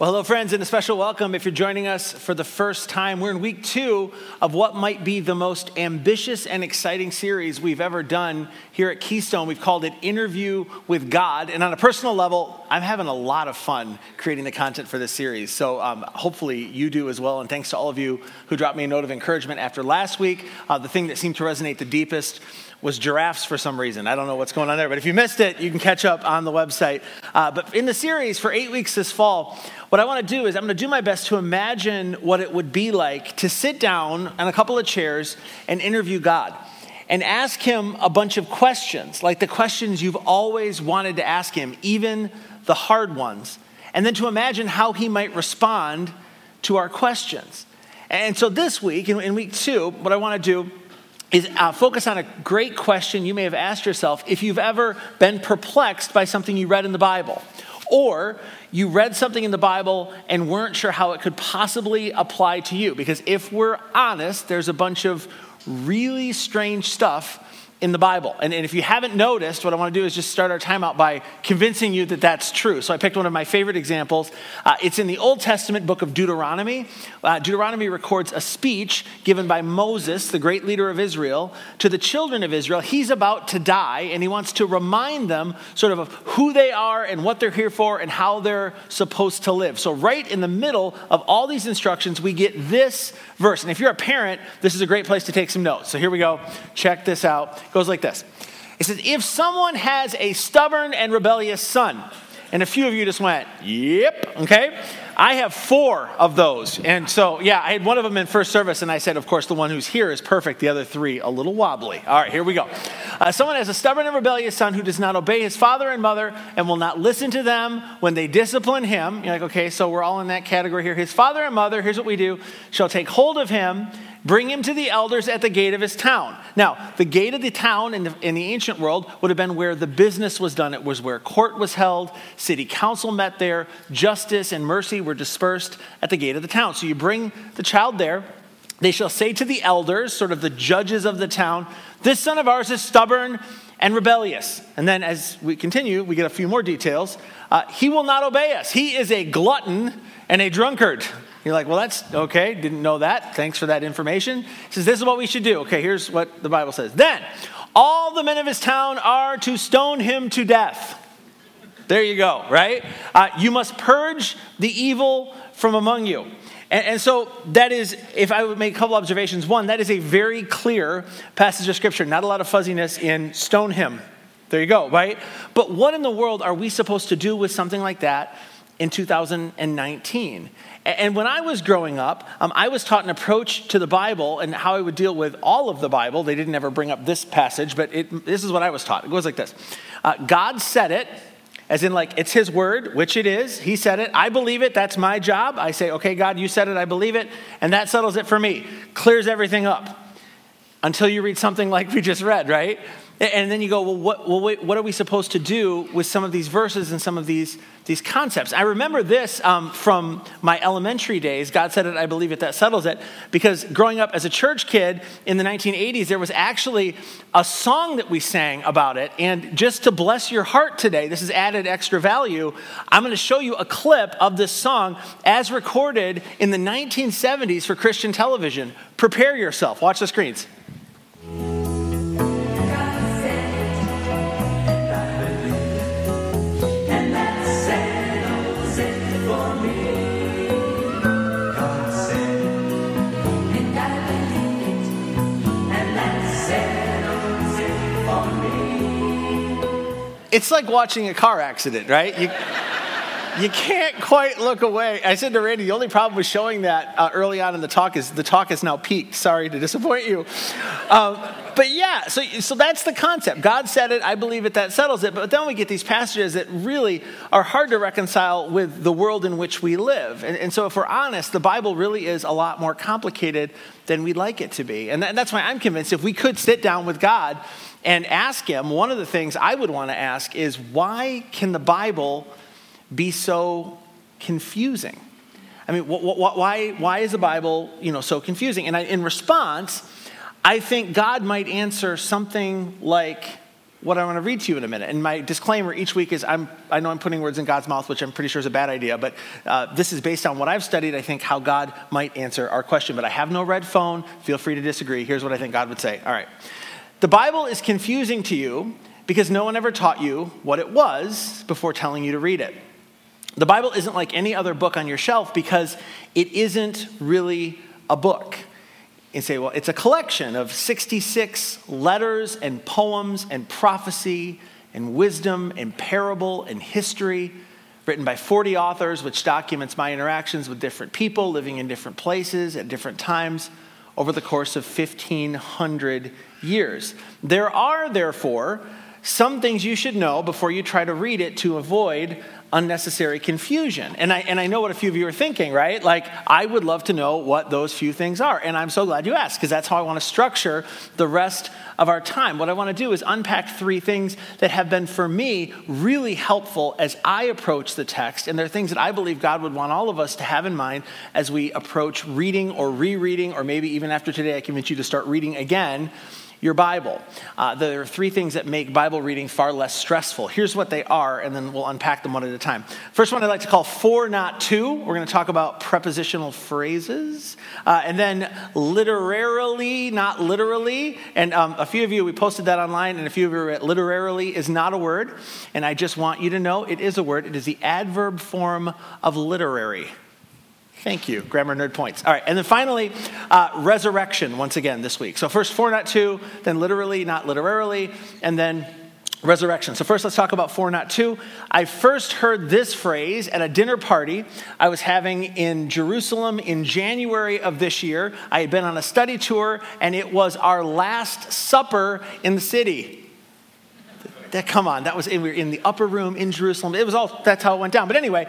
Well, hello, friends, and a special welcome if you're joining us for the first time. We're in week 2 of what might be the most ambitious and exciting series we've ever done here at Keystone. We've called it Interview with God. And on a personal level, I'm having a lot of fun creating the content for this series. So hopefully you do as well. And thanks to all of you who dropped me a note of encouragement after last week. The thing that seemed to resonate the deepest was giraffes for some reason. I don't know what's going on there, but if you missed it, you can catch up on the website. But in the series for 8 weeks this fall, what I want to do is I'm going to do my best to imagine what it would be like to sit down on a couple of chairs and interview God and ask him a bunch of questions, like the questions you've always wanted to ask him, even the hard ones, and then to imagine how he might respond to our questions. And so this week, in week 2, what I want to do is focus on a great question you may have asked yourself if you've ever been perplexed by something you read in the Bible. Or you read something in the Bible and weren't sure how it could possibly apply to you. Because if we're honest, there's a bunch of really strange stuff in the Bible. And if you haven't noticed, what I want to do is just start our time out by convincing you that that's true. So I picked one of my favorite examples. It's in the Old Testament book of Deuteronomy. Deuteronomy records a speech given by Moses, the great leader of Israel, to the children of Israel. He's about to die, and he wants to remind them sort of who they are and what they're here for and how they're supposed to live. So right in the middle of all these instructions, we get this verse. And if you're a parent, this is a great place to take some notes. So here we go. Check this out. It goes like this. It says, if someone has a stubborn and rebellious son, and a few of you just went, yep, okay? I have 4 of those. And so, yeah, I had one of them in first service, and I said, of course, the one who's here is perfect. The other 3, a little wobbly. All right, here we go. Someone has a stubborn and rebellious son who does not obey his father and mother and will not listen to them when they discipline him. You're like, okay, so we're all in that category here. His father and mother, here's what we do, shall take hold of him, bring him to the elders at the gate of his town. Now, the gate of the town in the ancient world would have been where the business was done. It was where court was held, city council met there, justice and mercy were dispersed at the gate of the town. So you bring the child there. They shall say to the elders, sort of the judges of the town, this son of ours is stubborn and rebellious. And then as we continue, we get a few more details. He will not obey us. He is a glutton and a drunkard. You're like, well, that's okay. Didn't know that. Thanks for that information. It says, this is what we should do. Okay, here's what the Bible says. Then, all the men of his town are to stone him to death. There you go, right? You must purge the evil from among you. And so that is, if I would make a couple observations. One, that is a very clear passage of Scripture. Not a lot of fuzziness in stone him. There you go, right? But what in the world are we supposed to do with something like that in 2019? And when I was growing up, I was taught an approach to the Bible and how I would deal with all of the Bible. They didn't ever bring up this passage, but this is what I was taught. It goes like this. God said it, as in like it's his word, which it is. He said it. I believe it. That's my job. I say, okay, God, you said it. I believe it. And that settles it for me. Clears everything up. Until you read something like we just read, right? And then you go, what are we supposed to do with some of these verses and some of these concepts? I remember this from my elementary days. God said it, I believe it, that settles it. Because growing up as a church kid in the 1980s, there was actually a song that we sang about it. And just to bless your heart today, this is added extra value. I'm going to show you a clip of this song as recorded in the 1970s for Christian television. Prepare yourself. Watch the screens. It's like watching a car accident, right? You can't quite look away. I said to Randy, the only problem with showing that early on in the talk is now peaked. Sorry to disappoint you. But yeah, so that's the concept. God said it, I believe it, that settles it. But then we get these passages that really are hard to reconcile with the world in which we live. And so if we're honest, the Bible really is a lot more complicated than we'd like it to be. And that's why I'm convinced if we could sit down with God and ask him, one of the things I would want to ask is, why can the Bible be so confusing? I mean, why is the Bible, so confusing? And in response, I think God might answer something like what I want to read to you in a minute. And my disclaimer each week is I know I'm putting words in God's mouth, which I'm pretty sure is a bad idea, but this is based on what I've studied, I think, how God might answer our question. But I have no red phone. Feel free to disagree. Here's what I think God would say. All right. The Bible is confusing to you because no one ever taught you what it was before telling you to read it. The Bible isn't like any other book on your shelf because it isn't really a book. You say, well, it's a collection of 66 letters and poems and prophecy and wisdom and parable and history written by 40 authors, which documents my interactions with different people living in different places at different times over the course of 1,500 years. There are, therefore, some things you should know before you try to read it to avoid unnecessary confusion. And I know what a few of you are thinking, right? Like, I would love to know what those few things are. And I'm so glad you asked, because that's how I want to structure the rest of our time. What I want to do is unpack 3 things that have been, for me, really helpful as I approach the text. And they're things that I believe God would want all of us to have in mind as we approach reading or rereading, or maybe even after today, I convince you to start reading again your Bible. There are 3 things that make Bible reading far less stressful. Here's what they are, and then we'll unpack them one at a time. First one I'd like to call 4, not 2. We're going to talk about prepositional phrases. And then literarily, not literally. And a few of you, we posted that online, and a few of you read literarily is not a word. And I just want you to know it is a word. It is the adverb form of literary. Thank you. Grammar nerd points. All right. And then finally, resurrection once again this week. So first 4, not 2, then literally, not literarily, and then resurrection. So first let's talk about 4, not 2. I first heard this phrase at a dinner party I was having in Jerusalem in January of this year. I had been on a study tour, and it was our last supper in the city. Come on, we were in the upper room in Jerusalem. That's how it went down. But anyway,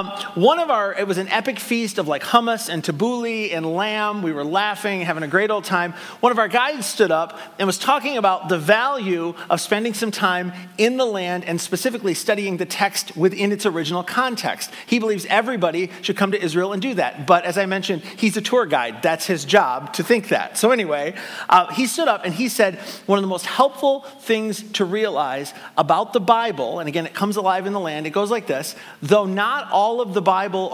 it was an epic feast of like hummus and tabbouleh and lamb. We were laughing, having a great old time. One of our guides stood up and was talking about the value of spending some time in the land and specifically studying the text within its original context. He believes everybody should come to Israel and do that. But as I mentioned, he's a tour guide. That's his job to think that. So anyway, he stood up and he said, one of the most helpful things to realize about the Bible, and again, it comes alive in the land, it goes like this: though all of the Bible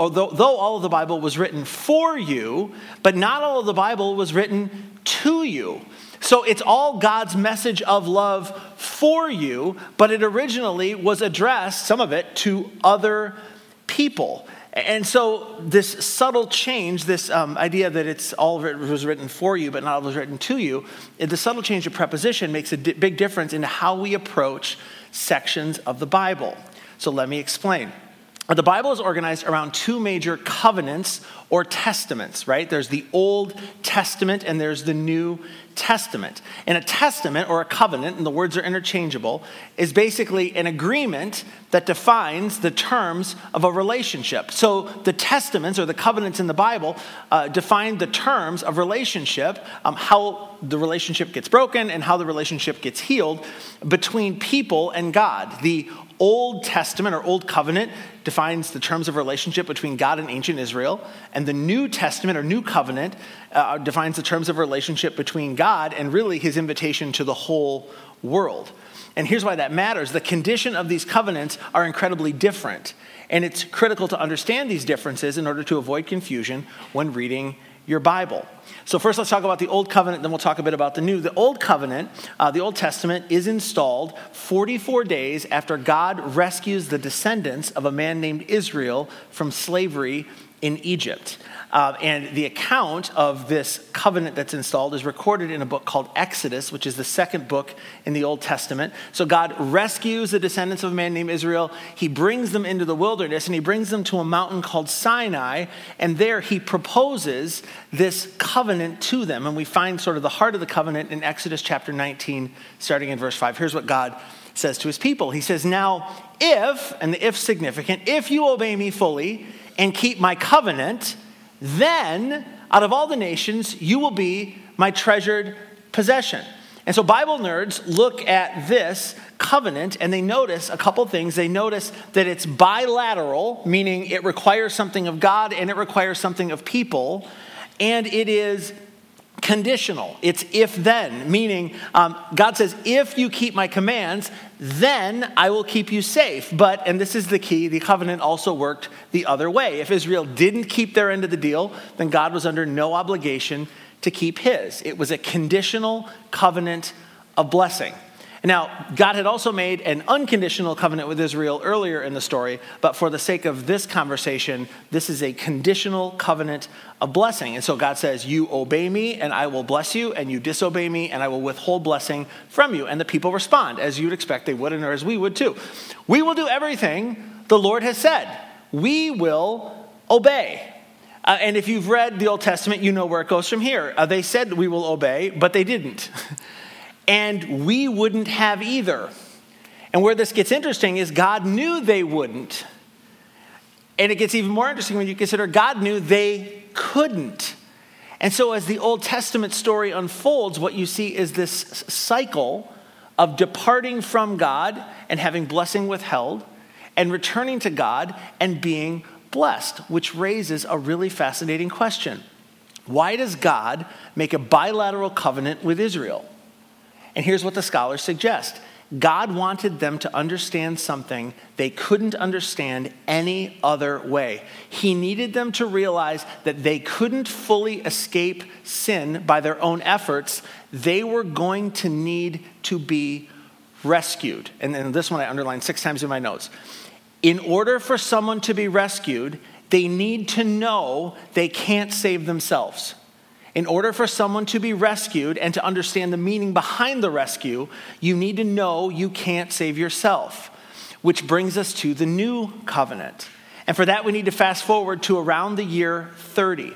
was written for you, but not all of the Bible was written to you. So it's all God's message of love for you, but it originally was addressed, some of it, to other people. And so this subtle change, this idea that it's all of it was written for you, but not all of it was written to you, the subtle change of preposition makes a big difference in how we approach sections of the Bible. So let me explain. The Bible is organized around 2 major covenants or testaments, right? There's the Old Testament and there's the New Testament. And a testament or a covenant, and the words are interchangeable, is basically an agreement that defines the terms of a relationship. So the testaments or the covenants in the Bible define the terms of relationship, how the relationship gets broken and how the relationship gets healed between people and God. The Old Testament or Old Covenant defines the terms of relationship between God and ancient Israel, and the New Testament or New Covenant defines the terms of relationship between God and really his invitation to the whole world. And here's why that matters. The condition of these covenants are incredibly different, and it's critical to understand these differences in order to avoid confusion when reading your Bible. So first let's talk about the Old Covenant, then we'll talk a bit about the New. The Old Covenant, the Old Testament, is installed 44 days after God rescues the descendants of a man named Israel from slavery in Egypt. And the account of this covenant that's installed is recorded in a book called Exodus, which is the second book in the Old Testament. So God rescues the descendants of a man named Israel. He brings them into the wilderness, and he brings them to a mountain called Sinai. And there he proposes this covenant to them. And we find sort of the heart of the covenant in Exodus chapter 19, starting in verse 5. Here's what God says to his people. He says, "Now if," and the if significant, "if you obey me fully and keep my covenant, then out of all the nations, you will be my treasured possession." And so Bible nerds look at this covenant and they notice a couple things. They notice that it's bilateral, meaning it requires something of God and it requires something of people. And it is conditional. It's if then, meaning God says, if you keep my commands, then I will keep you safe. But, and this is the key, the covenant also worked the other way. If Israel didn't keep their end of the deal, then God was under no obligation to keep his. It was a conditional covenant of blessing. Now, God had also made an unconditional covenant with Israel earlier in the story, but for the sake of this conversation, this is a conditional covenant of blessing. And so God says, you obey me and I will bless you, and you disobey me and I will withhold blessing from you. And the people respond, as you'd expect they would, and as we would too. We will do everything the Lord has said. We will obey. And if you've read the Old Testament, you know where it goes from here. They said we will obey, but they didn't. And we wouldn't have either. And where this gets interesting is God knew they wouldn't. And it gets even more interesting when you consider God knew they couldn't. And so as the Old Testament story unfolds, what you see is this cycle of departing from God and having blessing withheld, and returning to God and being blessed, which raises a really fascinating question. Why does God make a bilateral covenant with Israel? And here's what the scholars suggest. God wanted them to understand something they couldn't understand any other way. He needed them to realize that they couldn't fully escape sin by their own efforts. They were going to need to be rescued. And then this one I underlined 6 times in my notes. In order for someone to be rescued, they need to know they can't save themselves. In order for someone to be rescued and to understand the meaning behind the rescue, you need to know you can't save yourself, which brings us to the new covenant. And for that, we need to fast forward to around the year 30.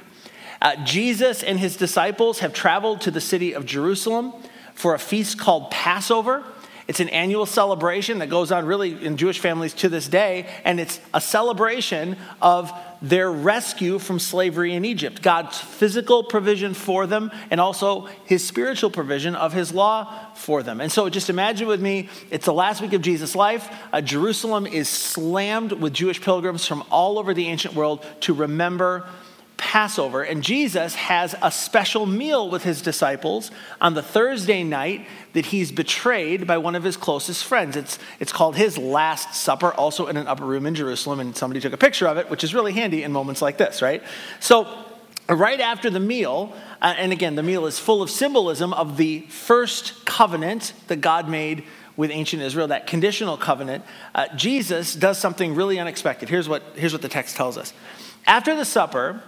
Jesus and his disciples have traveled to the city of Jerusalem for a feast called Passover. It's an annual celebration that goes on really in Jewish families to this day, and it's a celebration of their rescue from slavery in Egypt, God's physical provision for them, and also his spiritual provision of his law for them. And so just imagine with me, it's the last week of Jesus' life. Jerusalem is slammed with Jewish pilgrims from all over the ancient world to remember Passover. And Jesus has a special meal with his disciples on the Thursday night that he's betrayed by one of his closest friends. It's called his Last Supper, also in an upper room in Jerusalem, and somebody took a picture of it, which is really handy in moments like this, right? So right after the meal, and again, the meal is full of symbolism of the first covenant that God made with ancient Israel, that conditional covenant, Jesus does something really unexpected. Here's what the text tells us. After the supper,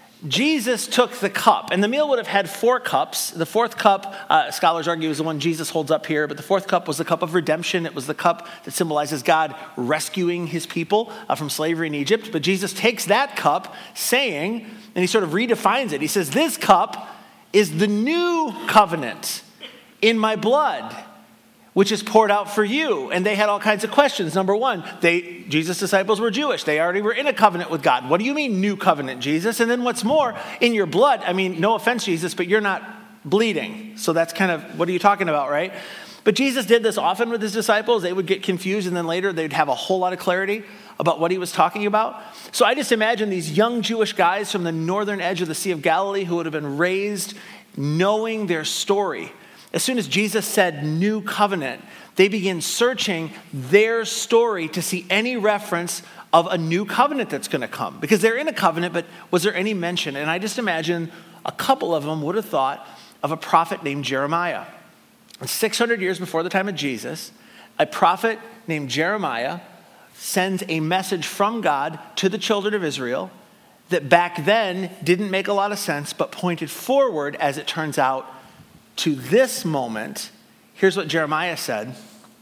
Jesus took the cup, and the meal would have had 4 cups. The 4th cup, scholars argue, is the one Jesus holds up here, but the 4th cup was the cup of redemption. It was the cup that symbolizes God rescuing his people from slavery in Egypt. But Jesus takes that cup, saying, and he sort of redefines it. He says, this cup is the new covenant in my blood, which is poured out for you. And they had all kinds of questions. Number one, Jesus' disciples were Jewish. They already were in a covenant with God. What do you mean, new covenant, Jesus? And then what's more, in your blood, I mean, no offense, Jesus, but you're not bleeding. So that's kind of, what are you talking about, right? But Jesus did this often with his disciples. They would get confused, and then later they'd have a whole lot of clarity about what he was talking about. So I just imagine these young Jewish guys from the northern edge of the Sea of Galilee who would have been raised knowing their story. As soon as Jesus said new covenant, they begin searching their story to see any reference of a new covenant that's going to come. Because they're in a covenant, but was there any mention? And I just imagine a couple of them would have thought of a prophet named Jeremiah. And 600 years before the time of Jesus, a prophet named Jeremiah sends a message from God to the children of Israel that back then didn't make a lot of sense, but pointed forward, as it turns out, to this moment. Here's what Jeremiah said.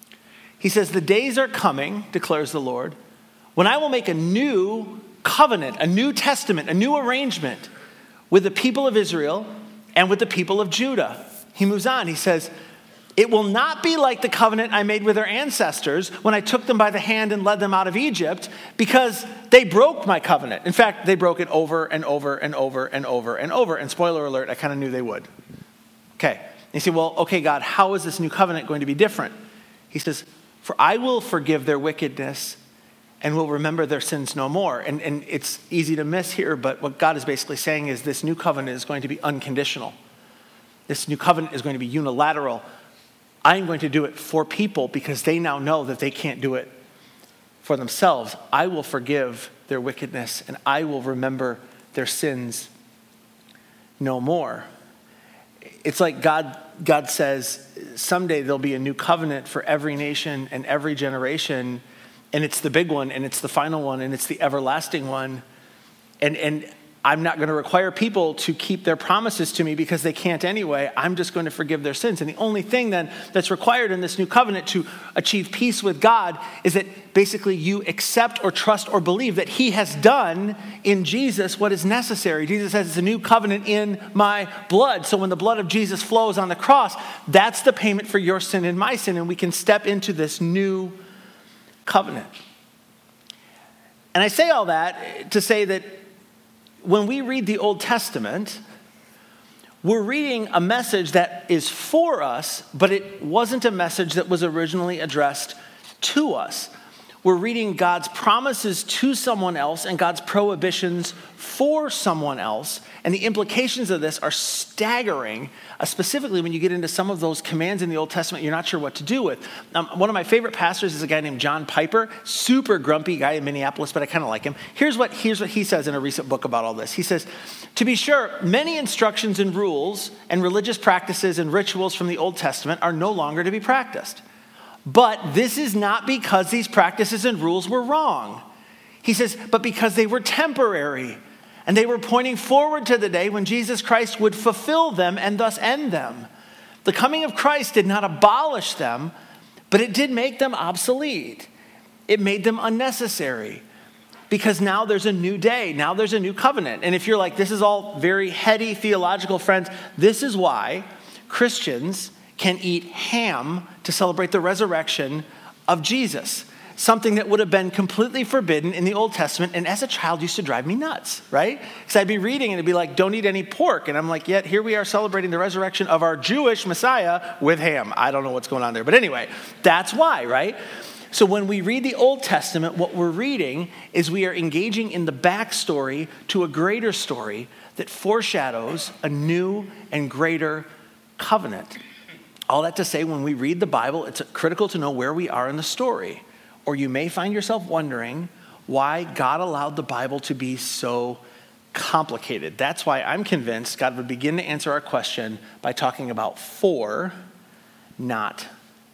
He says, the days are coming, declares the Lord, when I will make a new covenant, a new testament, a new arrangement with the people of Israel and with the people of Judah. He moves on. He says, it will not be like the covenant I made with their ancestors when I took them by the hand and led them out of Egypt, because they broke my covenant. In fact, they broke it over and over and over and over and over. And spoiler alert, I kind of knew they would. Okay. You say, well, okay, God, how is this new covenant going to be different? He says, for I will forgive their wickedness and will remember their sins no more. And it's easy to miss here, but what God is basically saying is this new covenant is going to be unconditional. This new covenant is going to be unilateral. I'm going to do it for people because they now know that they can't do it for themselves. I will forgive their wickedness and I will remember their sins no more. It's like God says someday there'll be a new covenant for every nation and every generation, and it's the big one and it's the final one and it's the everlasting one. And I'm not going to require people to keep their promises to me because they can't anyway. I'm just going to forgive their sins. And the only thing then that's required in this new covenant to achieve peace with God is that basically you accept or trust or believe that he has done in Jesus what is necessary. Jesus says it's a new covenant in my blood. So when the blood of Jesus flows on the cross, that's the payment for your sin and my sin. And we can step into this new covenant. And I say all that to say that when we read the Old Testament, we're reading a message that is for us, but it wasn't a message that was originally addressed to us. We're reading God's promises to someone else and God's prohibitions for someone else. And the implications of this are staggering, specifically when you get into some of those commands in the Old Testament you're not sure what to do with. One of my favorite pastors is a guy named John Piper, super grumpy guy in Minneapolis, but I kind of like him. Here's what he says in a recent book about all this. He says, to be sure, many instructions and rules and religious practices and rituals from the Old Testament are no longer to be practiced. But this is not because these practices and rules were wrong. He says, but because they were temporary and they were pointing forward to the day when Jesus Christ would fulfill them and thus end them. The coming of Christ did not abolish them, but it did make them obsolete. It made them unnecessary because now there's a new day. Now there's a new covenant. And if you're like, this is all very heady theological, friends, this is why Christians can eat ham to celebrate the resurrection of Jesus. Something that would have been completely forbidden in the Old Testament, and as a child used to drive me nuts, right? Because I'd be reading and it'd be like, don't eat any pork. And I'm like, yet here we are celebrating the resurrection of our Jewish Messiah with ham. I don't know what's going on there. But anyway, that's why, right? So when we read the Old Testament, what we're reading is we are engaging in the backstory to a greater story that foreshadows a new and greater covenant. All that to say, when we read the Bible, it's critical to know where we are in the story. Or you may find yourself wondering why God allowed the Bible to be so complicated. That's why I'm convinced God would begin to answer our question by talking about 4, not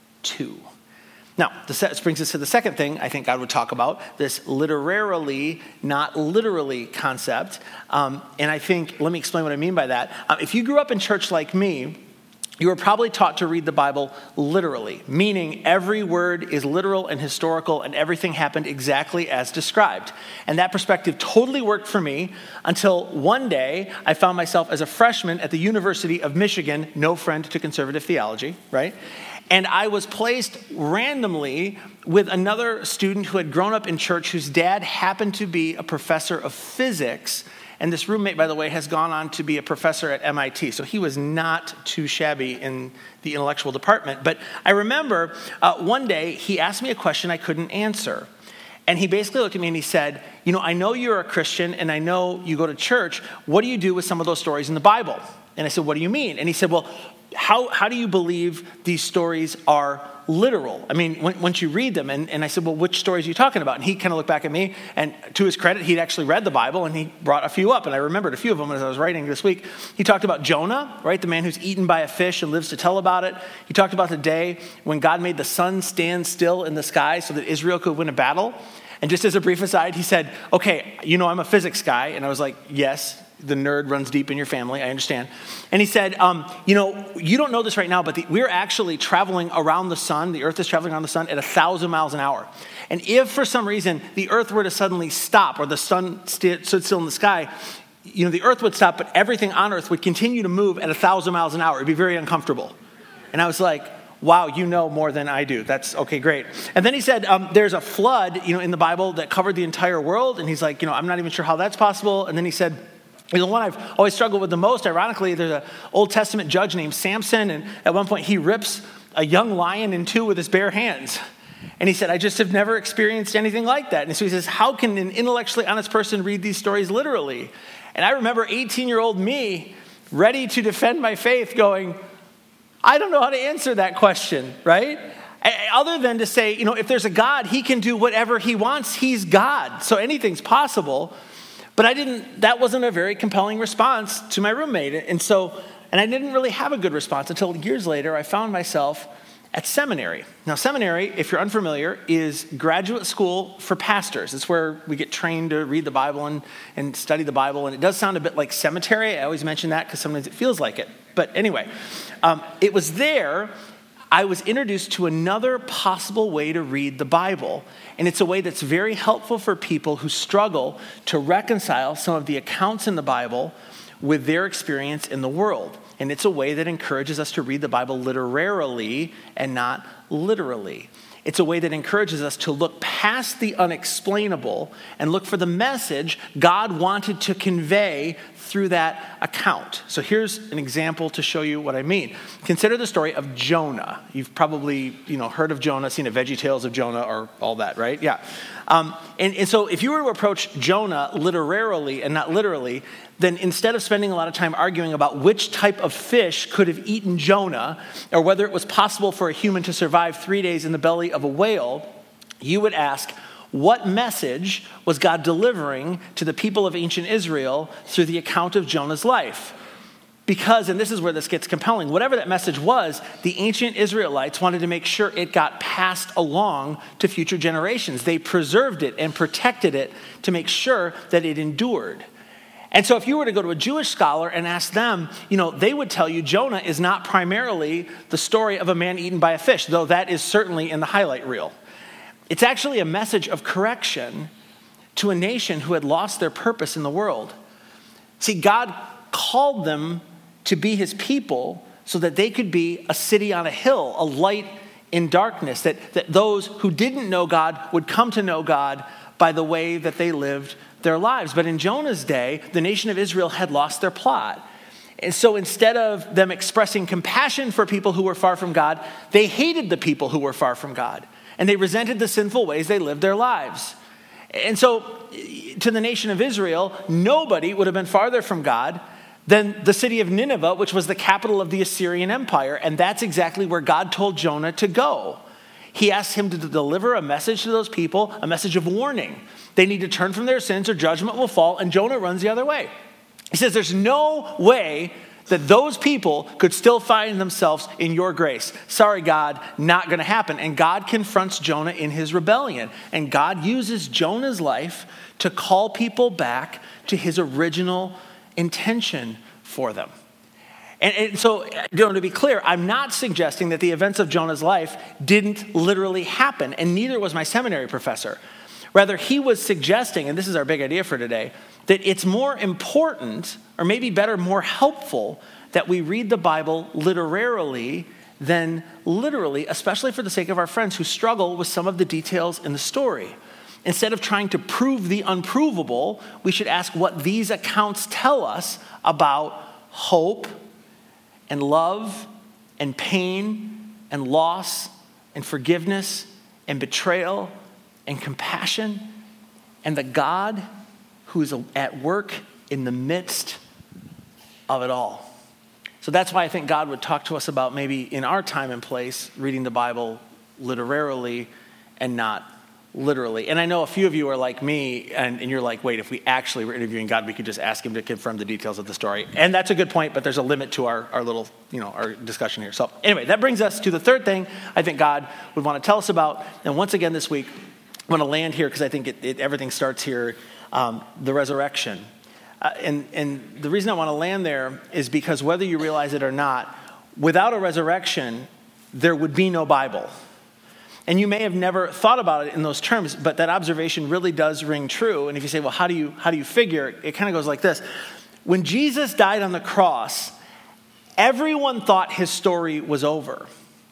2. Now, this brings us to the second thing I think God would talk about, this literarily, not literally concept. And I think, let me explain what I mean by that. If you grew up in church like me, you were probably taught to read the Bible literally, meaning every word is literal and historical and everything happened exactly as described. And that perspective totally worked for me until one day I found myself as a freshman at the University of Michigan, no friend to conservative theology, right? And I was placed randomly with another student who had grown up in church whose dad happened to be a professor of physics. And this roommate, by the way, has gone on to be a professor at MIT. So he was not too shabby in the intellectual department. But I remember one day he asked me a question I couldn't answer. And he basically looked at me and he said, you know, I know you're a Christian and I know you go to church. What do you do with some of those stories in the Bible? And I said, what do you mean? And he said, well, how do you believe these stories are literal? I mean, once you read them, and I said, well, which stories are you talking about? And he kind of looked back at me, and to his credit, he'd actually read the Bible, and he brought a few up, and I remembered a few of them as I was writing this week. He talked about Jonah, right, the man who's eaten by a fish and lives to tell about it. He talked about the day when God made the sun stand still in the sky so that Israel could win a battle. And just as a brief aside, he said, okay, you know I'm a physics guy, and I was like, yes, the nerd runs deep in your family, I understand. And he said, you know, you don't know this right now, but we're actually traveling around the sun. The earth is traveling around the sun at 1,000 miles an hour. And if for some reason the earth were to suddenly stop or the sun stood still in the sky, you know, the earth would stop, but everything on earth would continue to move at 1,000 miles an hour. It'd be very uncomfortable. And I was like, wow, you know more than I do. That's okay, great. And then he said, there's a flood, you know, in the Bible that covered the entire world. And he's like, you know, I'm not even sure how that's possible. And then he said, the one I've always struggled with the most, ironically, there's an Old Testament judge named Samson, and at one point he rips a young lion in two with his bare hands. And he said, I just have never experienced anything like that. And so he says, how can an intellectually honest person read these stories literally? And I remember 18-year-old me ready to defend my faith going, I don't know how to answer that question, right? Other than to say, if there's a God, he can do whatever he wants. He's God, so anything's possible. But that wasn't a very compelling response to my roommate. And I didn't really have a good response until years later, I found myself at seminary. Now, seminary, if you're unfamiliar, is graduate school for pastors. It's where we get trained to read the Bible and study the Bible. And it does sound a bit like cemetery. I always mention that because sometimes it feels like it. But anyway, it was there I was introduced to another possible way to read the Bible. And it's a way that's very helpful for people who struggle to reconcile some of the accounts in the Bible with their experience in the world. And it's a way that encourages us to read the Bible literarily and not literally. It's a way that encourages us to look past the unexplainable and look for the message God wanted to convey through that account. So here's an example to show you what I mean. Consider the story of Jonah. You've probably heard of Jonah, seen a VeggieTales of Jonah or all that, right? Yeah. And so if you were to approach Jonah literarily and not literally, then instead of spending a lot of time arguing about which type of fish could have eaten Jonah or whether it was possible for a human to survive 3 days in the belly of a whale, you would ask, what message was God delivering to the people of ancient Israel through the account of Jonah's life? Because, and this is where this gets compelling, whatever that message was, the ancient Israelites wanted to make sure it got passed along to future generations. They preserved it and protected it to make sure that it endured. And so if you were to go to a Jewish scholar and ask them, they would tell you Jonah is not primarily the story of a man eaten by a fish, though that is certainly in the highlight reel. It's actually a message of correction to a nation who had lost their purpose in the world. See, God called them to be his people so that they could be a city on a hill, a light in darkness, that those who didn't know God would come to know God by the way that they lived their lives. But in Jonah's day, the nation of Israel had lost their plot. And so instead of them expressing compassion for people who were far from God, they hated the people who were far from God. And they resented the sinful ways they lived their lives. And so to the nation of Israel, nobody would have been farther from God than the city of Nineveh, which was the capital of the Assyrian Empire. And that's exactly where God told Jonah to go. He asked him to deliver a message to those people, a message of warning. They need to turn from their sins or judgment will fall, and Jonah runs the other way. He says there's no way that those people could still find themselves in your grace. Sorry, God, not going to happen. And God confronts Jonah in his rebellion. And God uses Jonah's life to call people back to his original intention for them. And so, to be clear, I'm not suggesting that the events of Jonah's life didn't literally happen, and neither was my seminary professor. Rather, he was suggesting, and this is our big idea for today, that it's more important, or maybe better, more helpful, that we read the Bible literarily than literally, especially for the sake of our friends who struggle with some of the details in the story. Instead of trying to prove the unprovable, we should ask what these accounts tell us about hope and love and pain and loss and forgiveness and betrayal and compassion and the God who is at work in the midst of it all. So that's why I think God would talk to us about maybe in our time and place reading the Bible literarily and not literally. And I know a few of you are like me and you're like, wait, if we actually were interviewing God, we could just ask him to confirm the details of the story. And that's a good point, but there's a limit to our little, our discussion here. So anyway, that brings us to the third thing I think God would want to tell us about. And once again this week, I want to land here because I think everything starts here, the resurrection. And the reason I want to land there is because whether you realize it or not, without a resurrection, there would be no Bible. And you may have never thought about it in those terms, but that observation really does ring true. And if you say, well, how do you figure? It kind of goes like this. When Jesus died on the cross, everyone thought his story was over.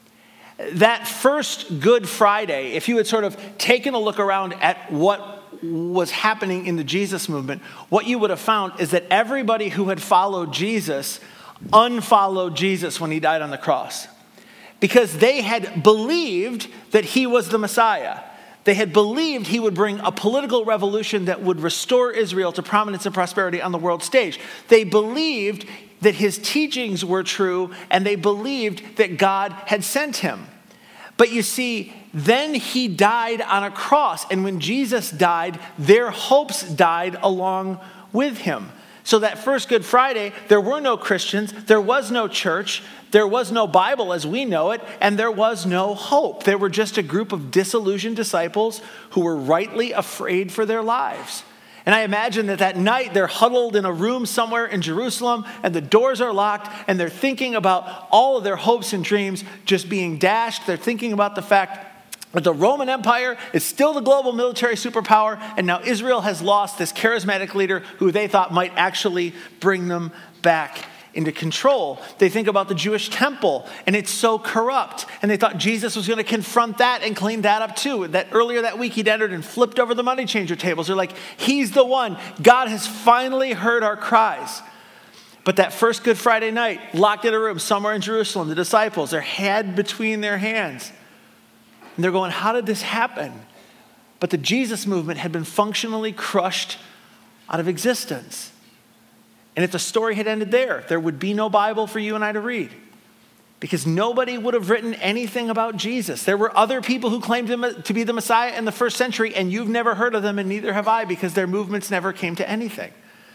That first Good Friday, if you had sort of taken a look around at what was happening in the Jesus movement, what you would have found is that everybody who had followed Jesus unfollowed Jesus when he died on the cross. Because they had believed that he was the Messiah. They had believed he would bring a political revolution that would restore Israel to prominence and prosperity on the world stage. They believed that his teachings were true, and they believed that God had sent him. But you see, then he died on a cross, and when Jesus died, their hopes died along with him. So that first Good Friday, there were no Christians, there was no church, there was no Bible as we know it, and there was no hope. There were just a group of disillusioned disciples who were rightly afraid for their lives. And I imagine that night they're huddled in a room somewhere in Jerusalem, and the doors are locked, and they're thinking about all of their hopes and dreams just being dashed. They're thinking about the fact that the Roman Empire is still the global military superpower, and now Israel has lost this charismatic leader who they thought might actually bring them back into control. They think about the Jewish temple, and it's so corrupt. And they thought Jesus was going to confront that and clean that up too. That earlier that week he'd entered and flipped over the money changer tables. They're like, he's the one. God has finally heard our cries. But that first Good Friday night, locked in a room somewhere in Jerusalem, the disciples, their head between their hands. And they're going, how did this happen? But the Jesus movement had been functionally crushed out of existence. And if the story had ended there would be no Bible for you and I to read, because nobody would have written anything about Jesus. There were other people who claimed him to be the Messiah in the first century, and you've never heard of them, and neither have I, because their movements never came to anything.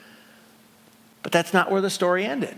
But that's not where the story ended.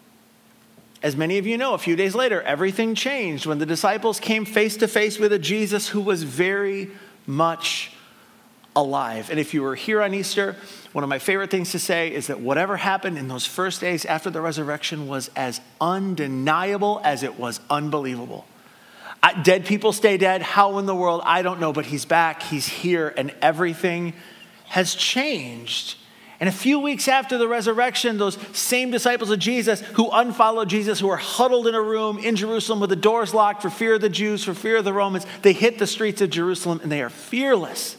As many of you know, a few days later, everything changed when the disciples came face to face with a Jesus who was very much alive. And if you were here on Easter, one of my favorite things to say is that whatever happened in those first days after the resurrection was as undeniable as it was unbelievable. Dead people stay dead. How in the world? I don't know, but he's back. He's here, and everything has changed. And a few weeks after the resurrection, those same disciples of Jesus who unfollowed Jesus, who were huddled in a room in Jerusalem with the doors locked for fear of the Jews, for fear of the Romans, they hit the streets of Jerusalem, and they are fearless.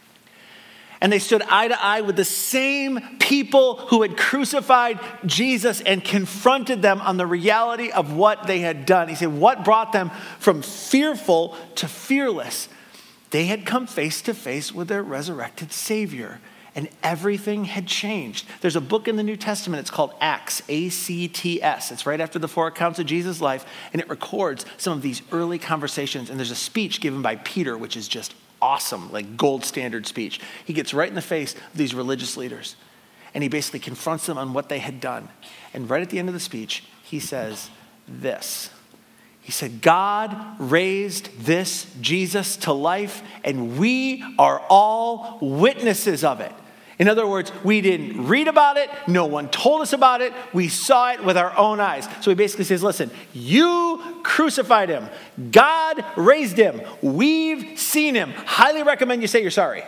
And they stood eye to eye with the same people who had crucified Jesus and confronted them on the reality of what they had done. He said, what brought them from fearful to fearless? They had come face to face with their resurrected Savior, and everything had changed. There's a book in the New Testament, it's called Acts, A-C-T-S. It's right after the 4 accounts of Jesus' life, and it records some of these early conversations. And there's a speech given by Peter, which is just awesome, like gold standard speech. He gets right in the face of these religious leaders, and he basically confronts them on what they had done. And right at the end of the speech, he says this. He said, God raised this Jesus to life, and we are all witnesses of it. In other words, we didn't read about it. No one told us about it. We saw it with our own eyes. So he basically says, listen, you crucified him. God raised him. We've seen him. Highly recommend you say you're sorry.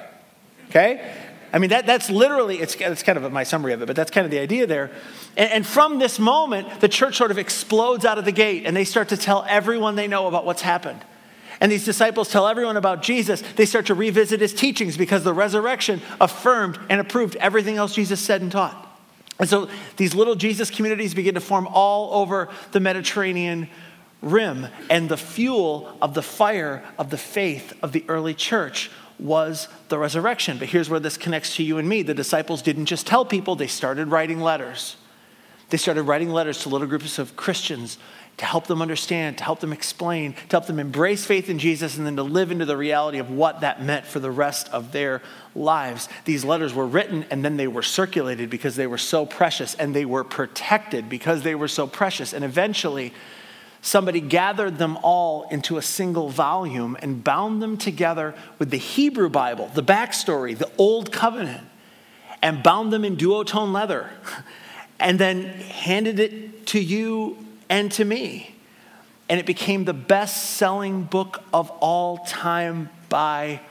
Okay? I mean, that's literally, it's kind of my summary of it, but that's kind of the idea there. And from this moment, the church sort of explodes out of the gate, and they start to tell everyone they know about what's happened. And these disciples tell everyone about Jesus. They start to revisit his teachings because the resurrection affirmed and approved everything else Jesus said and taught. And so these little Jesus communities begin to form all over the Mediterranean rim. And the fuel of the fire of the faith of the early church was the resurrection. But here's where this connects to you and me. The disciples didn't just tell people, they started writing letters. They started writing letters to little groups of Christians to help them understand, to help them explain, to help them embrace faith in Jesus, and then to live into the reality of what that meant for the rest of their lives. These letters were written, and then they were circulated because they were so precious, and they were protected because they were so precious. And eventually, somebody gathered them all into a single volume and bound them together with the Hebrew Bible, the backstory, the Old Covenant, and bound them in duotone leather, and then handed it to you and to me. And it became the best-selling book of all time by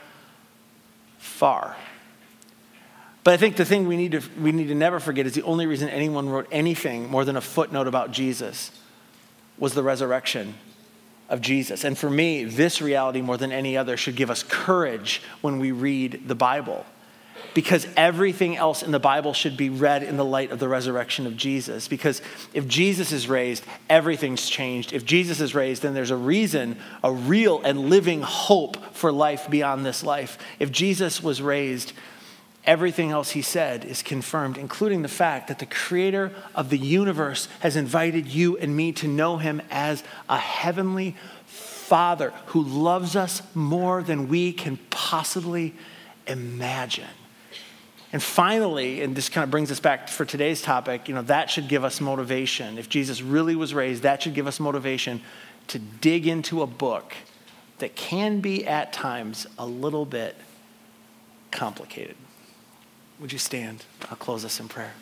far. But I think the thing we need to never forget is the only reason anyone wrote anything more than a footnote about Jesus was the resurrection of Jesus. And for me, this reality more than any other should give us courage when we read the Bible. because everything else in the Bible should be read in the light of the resurrection of Jesus. Because if Jesus is raised, everything's changed. If Jesus is raised, then there's a reason, a real and living hope for life beyond this life. If Jesus was raised, everything else he said is confirmed, including the fact that the creator of the universe has invited you and me to know him as a heavenly Father who loves us more than we can possibly imagine. And finally, and this kind of brings us back for today's topic, that should give us motivation. If Jesus really was raised, that should give us motivation to dig into a book that can be at times a little bit complicated. Would you stand? I'll close us in prayer.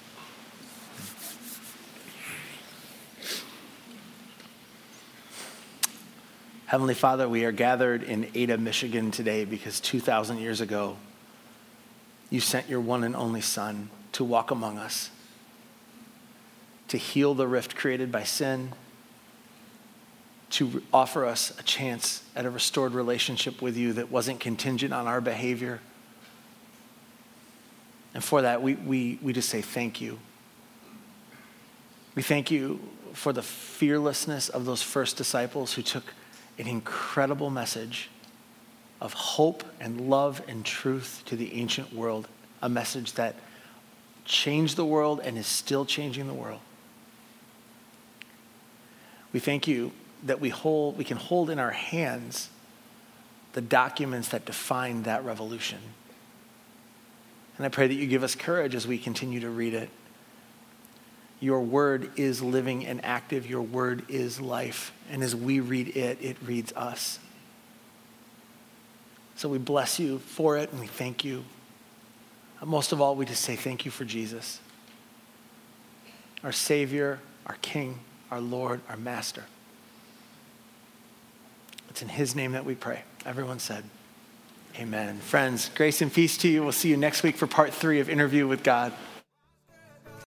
Heavenly Father, we are gathered in Ada, Michigan today because 2,000 years ago, you sent your one and only Son to walk among us, to heal the rift created by sin, to offer us a chance at a restored relationship with you that wasn't contingent on our behavior. And for that, we just say thank you. We thank you for the fearlessness of those first disciples who took an incredible message of hope and love and truth to the ancient world, a message that changed the world and is still changing the world. We thank you that we can hold in our hands the documents that define that revolution. And I pray that you give us courage as we continue to read it. Your word is living and active. Your word is life. And as we read it, it reads us. So we bless you for it and we thank you. Most of all, we just say thank you for Jesus, our Savior, our King, our Lord, our Master. It's in his name that we pray. Everyone said, amen. Friends, grace and peace to you. We'll see you next week for part 3 of Interview with God.